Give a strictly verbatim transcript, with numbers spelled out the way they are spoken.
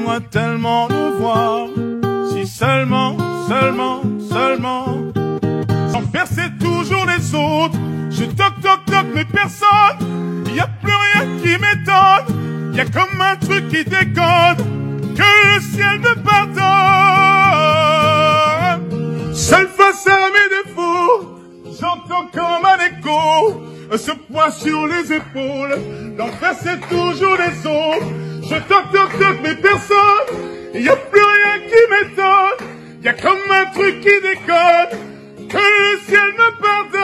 J'aimerais tellement le voir, si seulement, seulement, seulement. L'enfer c'est toujours les autres. Je toque, toque, toque, mais personne. Y a plus rien qui m'étonne. Y a comme un truc qui déconne, que le ciel me pardonne. Seul face à mes défauts, j'entends comme un écho ce poids sur les épaules. L'enfer c'est toujours les autres. Je toque, toque, toque, mais personne. Y a plus rien qui m'étonne. Y a comme un truc qui déconne, que le ciel me pardonne.